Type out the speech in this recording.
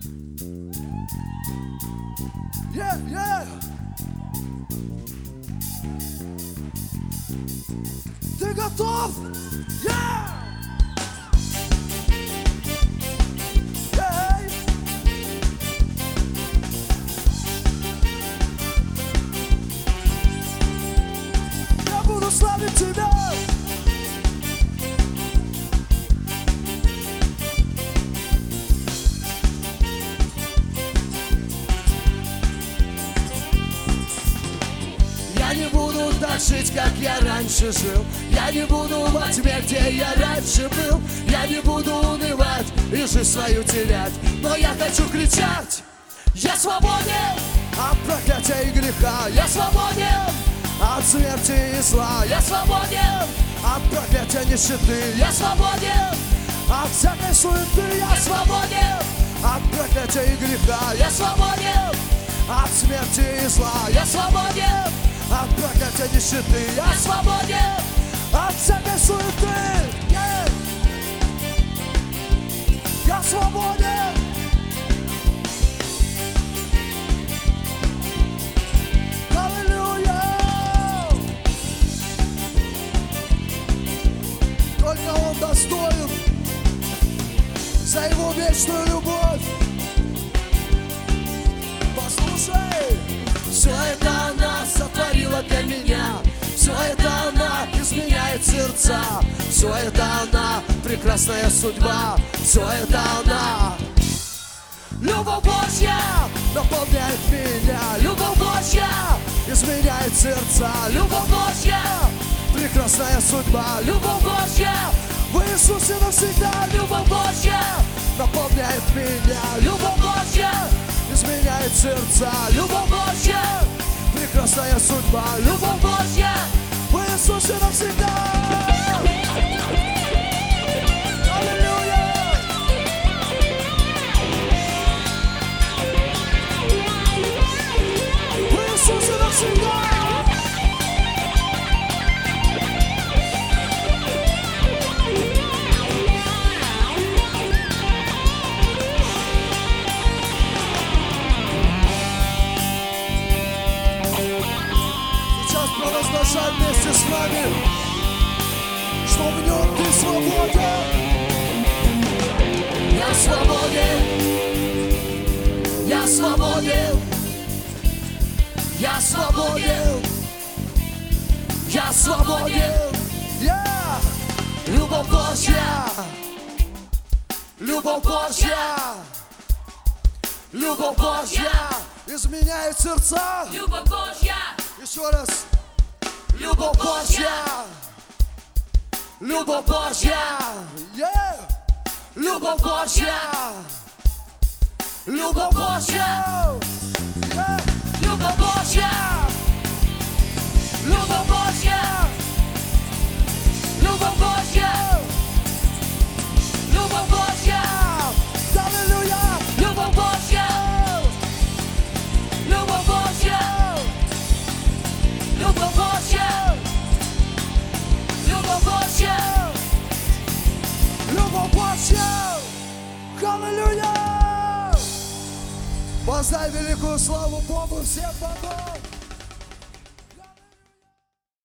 Yeah, yeah. Ты готов? Yeah! Yeah! Я буду славить тебя. Я не буду так жить, как я раньше жил. Я не буду во тьме, где я раньше был. Я не буду унывать и жизнь свою терять. Но я хочу кричать: я свободен от проклятия и греха. Я свободен от смерти и зла. Я свободен от проклятия нищеты. Я свободен от всякой суеты. Я свободен от проклятия и греха. Я свободен от смерти и зла. Я свободен от проклятия нищеты. Я свободен от всякой суеты. Yeah. Я свободен. Аллилуйя. Только Он достоин за Его вечную любовь. Послушай, все это она сотворила для меня. Все это она изменяет сердца. Все это она прекрасная судьба. Все это она. Любовь Божья наполняет меня. Любовь Божья изменяет сердца. Любовь Божья прекрасная судьба. Любовь Божья в Иисусе навсегда. Любовь Божья наполняет меня. Любовь Божья изменяет сердца. Любовь Божья прекрасная судьба. Любовь Божья в Иисусе навсегда. Аллилуйя. В Иисусе навсегда. Провозглашай вместе с нами, что в Нем ты свободен. Я свободен. Я свободен. Я свободен. Я свободен. Я любовь Божья. Любовь Божья. Любовь Божья изменяет сердца. Любовь Божья. Еще раз. Любовь Божья. Любовь Божья. Yeah. Любовь Божья. Любовь Божья. Yeah. Любовь Божья. Любовь Божья. Любовь Божья. Любовь Божья. Аллилуйя. Любовь Божья. Любовь Божья. Любовь Божья. Любовь Божья. Любовь Божья. Аллилуйя. Воздай великую славу Богу всех богов.